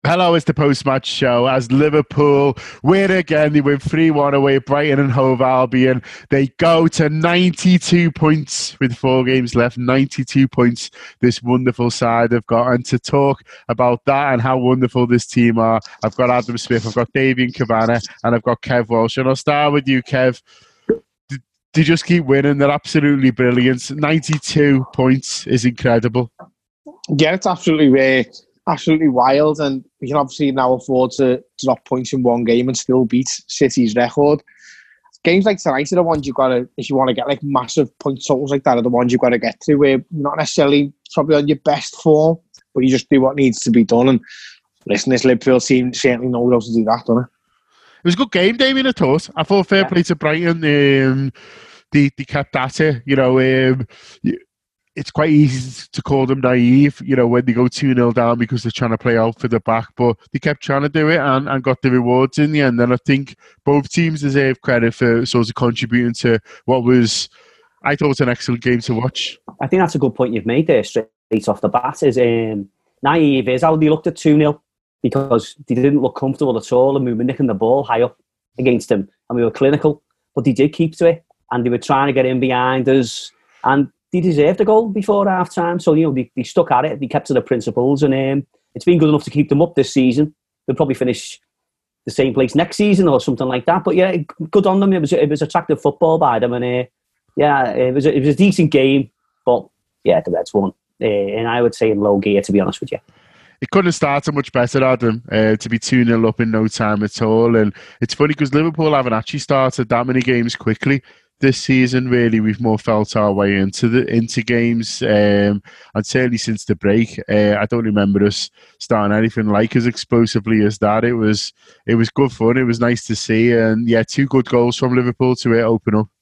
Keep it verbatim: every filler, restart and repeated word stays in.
Hello, it's the post-match show as Liverpool win again. They win three one away at Brighton and Hove Albion. They go to ninety-two points with four games left. ninety-two points this wonderful side have got. And to talk about that and how wonderful this team are, I've got Adam Smith, I've got Davian Cabana, and I've got Kev Walsh. And I'll start with you, Kev. They just keep winning. They're absolutely brilliant. ninety-two points is incredible. Yeah, it's absolutely rare. Absolutely wild, and we can obviously now afford to drop points in one game and still beat City's record. Games like tonight are the ones you've got to, if you want to get like massive point totals like that, are the ones you've got to get to where you're not necessarily probably on your best form, but you just do what needs to be done. And listen, this Liverpool team certainly knows how to do that, doesn't it? It was a good game, Damien, I thought. I thought fair yeah. play to Brighton. Um, they, they kept at it, you know. Um, It's quite easy to call them naive, you know, when they go two nil down because they're trying to play out for the back. But they kept trying to do it and, and got the rewards in the end. And I think both teams deserve credit for sort of contributing to what was, I thought, an excellent game to watch. I think that's a good point you've made there straight off the bat. Is um, naive is how they looked at two nil because they didn't look comfortable at all and we were nicking the ball high up against them and we were clinical. But they did keep to it and they were trying to get in behind us. And they deserved a goal before half time, so you know they, they stuck at it. They kept to the principles, and um, it's been good enough to keep them up this season. They'll probably finish the same place next season or something like that. But yeah, good on them. It was it was attractive football by them, and uh, yeah, it was a, it was a decent game. But yeah, the Reds won, uh, and I would say in low gear, to be honest with you. It couldn't have started much better, Adam, uh, to be two nil up in no time at all. And it's funny because Liverpool haven't actually started that many games quickly this season. Really, we've more felt our way into the into games, um, and certainly since the break, uh, I don't remember us starting anything like as explosively as that. It was it was good fun. It was nice to see, and yeah, two good goals from Liverpool to uh, open up.